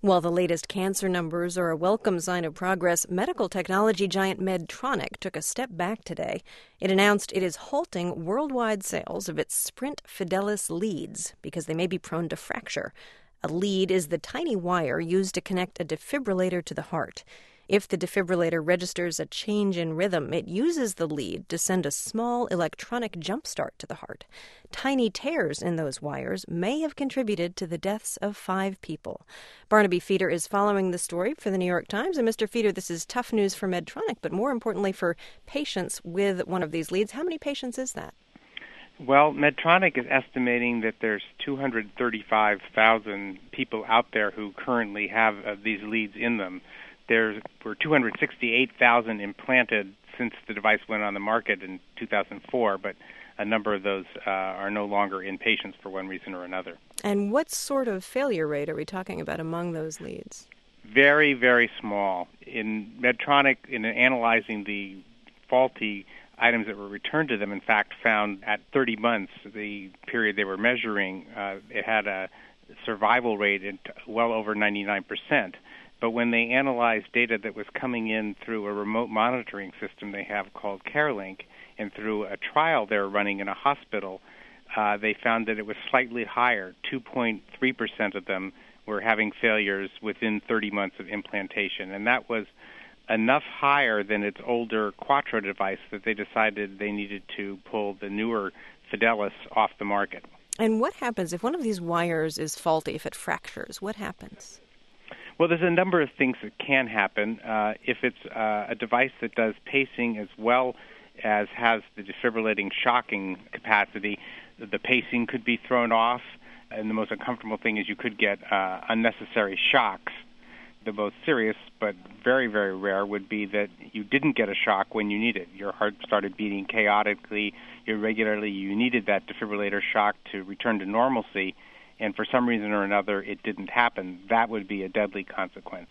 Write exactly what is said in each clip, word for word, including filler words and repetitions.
While the latest cancer numbers are a welcome sign of progress, medical technology giant Medtronic took a step back today. It announced it is halting worldwide sales of its Sprint Fidelis leads because they may be prone to fracture. A lead is the tiny wire used to connect a defibrillator to the heart. If the defibrillator registers a change in rhythm, it uses the lead to send a small electronic jumpstart to the heart. Tiny tears in those wires may have contributed to the deaths of five people. Barnaby Feeder is following the story for the New York Times. And Mister Feeder, this is tough news for Medtronic, but more importantly for patients with one of these leads. How many patients is that? Well, Medtronic is estimating that there's two hundred thirty-five thousand people out there who currently have uh, these leads in them. There were two hundred sixty-eight thousand implanted since the device went on the market in two thousand four, but a number of those uh, are no longer in patients for one reason or another. And what sort of failure rate are we talking about among those leads? Very, very small. In Medtronic, in analyzing the faulty items that were returned to them, in fact, found at thirty months, the period they were measuring, uh, it had a survival rate at well over ninety-nine percent. But when they analyzed data that was coming in through a remote monitoring system they have called CareLink, and through a trial they were running in a hospital, uh, they found that it was slightly higher. two point three percent of them were having failures within thirty months of implantation. And that was enough higher than its older Quattro device that they decided they needed to pull the newer Fidelis off the market. And what happens if one of these wires is faulty, if it fractures? What happens? Well, there's a number of things that can happen. Uh, if it's uh, a device that does pacing as well as has the defibrillating shocking capacity, the pacing could be thrown off, and the most uncomfortable thing is you could get uh, unnecessary shocks. The most serious, but very, very rare, would be that you didn't get a shock when you needed it. Your heart started beating chaotically, irregularly. You needed that defibrillator shock to return to normalcy, and for some reason or another it didn't happen. That would be a deadly consequence.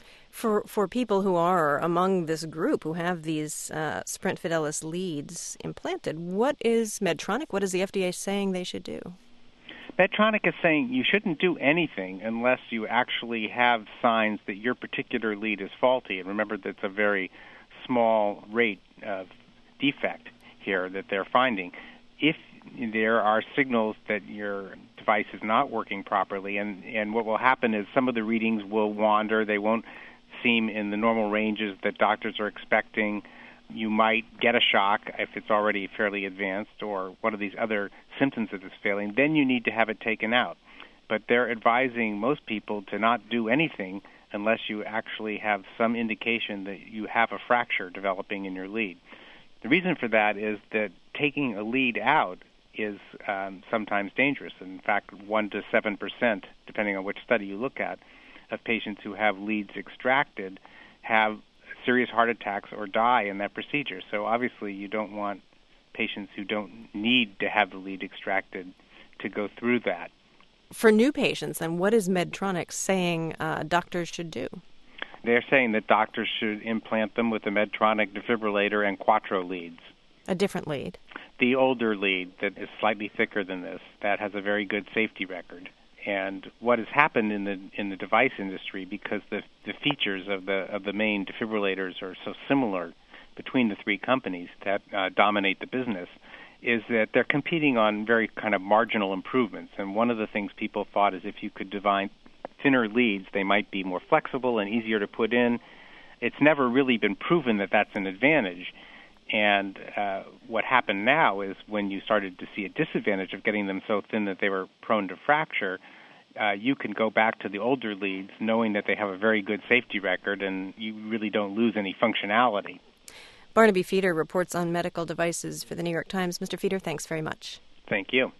For for people who are among this group who have these uh, Sprint Fidelis leads implanted, what is Medtronic, what is the F D A saying they should do? Medtronic is saying you shouldn't do anything unless you actually have signs that your particular lead is faulty. And remember, that's a very small rate of defect here that they're finding. If there are signals that your device is not working properly, and, and what will happen is some of the readings will wander. They won't seem in the normal ranges that doctors are expecting. You might get a shock if it's already fairly advanced or one of these other symptoms that is failing. Then you need to have it taken out. But they're advising most people to not do anything unless you actually have some indication that you have a fracture developing in your lead. The reason for that is that taking a lead out is um, sometimes dangerous. In fact, one to seven percent, depending on which study you look at, of patients who have leads extracted have serious heart attacks or die in that procedure. So obviously you don't want patients who don't need to have the lead extracted to go through that. For new patients, then, what is Medtronic saying uh, doctors should do? They're saying that doctors should implant them with a Medtronic defibrillator and Quattro leads. A different lead? The older lead that is slightly thicker than this, that has a very good safety record. And what has happened in the in the device industry, because the the features of the of the main defibrillators are so similar between the three companies that uh, dominate the business, is that they're competing on very kind of marginal improvements. And one of the things people thought is if you could design thinner leads, they might be more flexible and easier to put in. It's never really been proven that that's an advantage. And uh, what happened now is when you started to see a disadvantage of getting them so thin that they were prone to fracture, uh, you can go back to the older leads knowing that they have a very good safety record and you really don't lose any functionality. Barnaby Feeder reports on medical devices for the New York Times. Mister Feeder, thanks very much. Thank you.